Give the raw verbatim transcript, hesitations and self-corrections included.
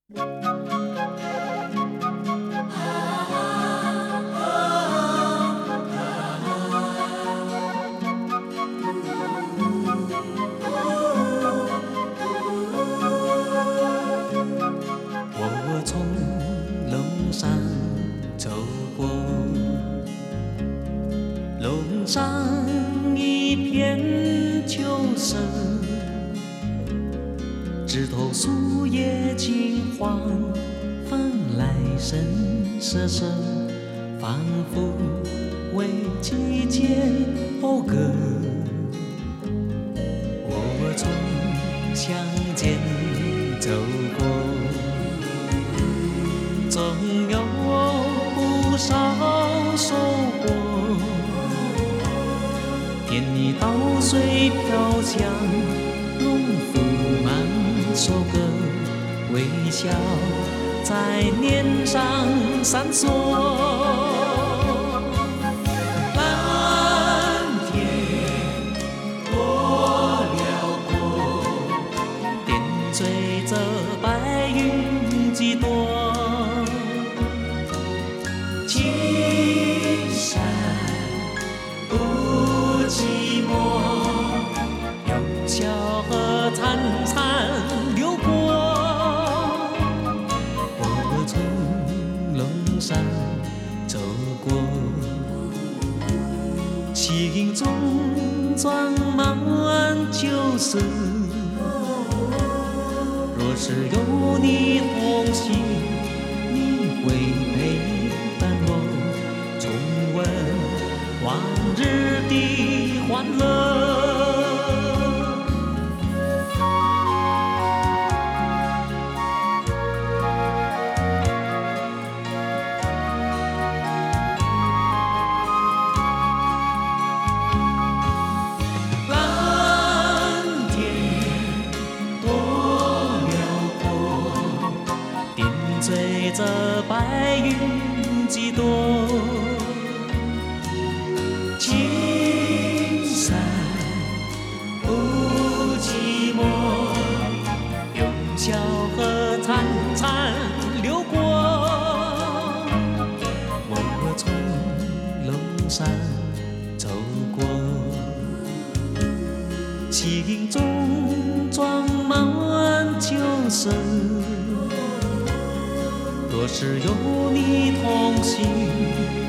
我从龙上走过，龙上一片秋色，枝头树叶金黄，风来声瑟瑟，仿佛为季节讴歌。我从乡间走过，总有不少收获，田里稻穗飘香，农夫忙收割，微笑在脸上闪烁。蓝天多辽阔，点缀着白云几朵。青山不寂寞，有小河潺潺流过。我从龙上走过，心中装满旧事。若是有你同行，你会陪伴我重温往日的欢乐。蓝天多辽阔，点缀着白云几朵。青山不寂寞，有小河潺潺流过。我从龙上走过，心中装满旧事。若是有你同行，